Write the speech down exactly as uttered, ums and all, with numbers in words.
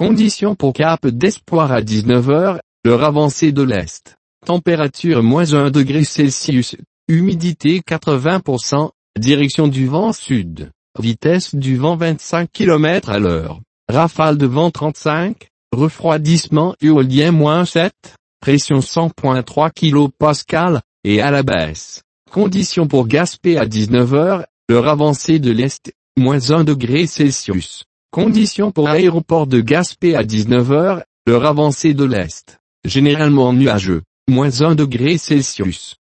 Conditions pour Cap d'Espoir à dix-neuf heures, l'heure avancée de l'Est. Température moins un degré Celsius, humidité quatre-vingts pour cent, direction du vent sud, vitesse du vent vingt-cinq kilomètres à l'heure, rafale de vent trente-cinq, refroidissement éolien moins sept, pression cent virgule trois kilopascales, et à la baisse. Conditions pour Gaspé à dix-neuf heures, l'heure avancée de l'Est, moins un degré Celsius. Conditions pour Aéroport de Gaspé à dix-neuf heures, l'heure avancée de l'Est, généralement nuageux, moins un degré Celsius.